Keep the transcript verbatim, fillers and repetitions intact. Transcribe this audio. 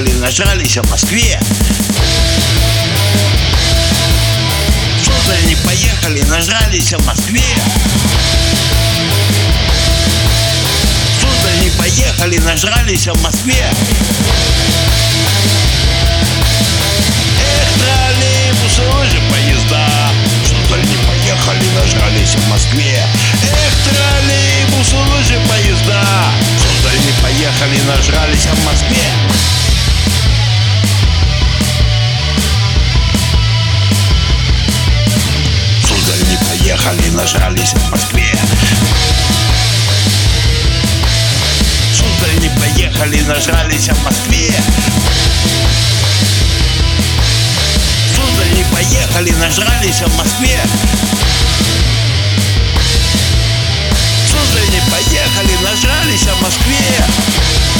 поехали, нажрались в Москве. Сударь, не поехали, нажрались в Москве. Сударь, не поехали, нажрались в Москве. Эх, троллейбусы, лыжи, поезда. Сударь, не поехали, нажрались в Москве. Эх, троллейбусы, лыжи, поезда. Сударь, не поехали, нажрались в Москве. Сударь, не поехали, нажрались в Москве. Сударь, не поехали, нажрались в Москве. Сударь, не поехали, нажрались в Москве. Сударь, не поехали, нажрались в Москве.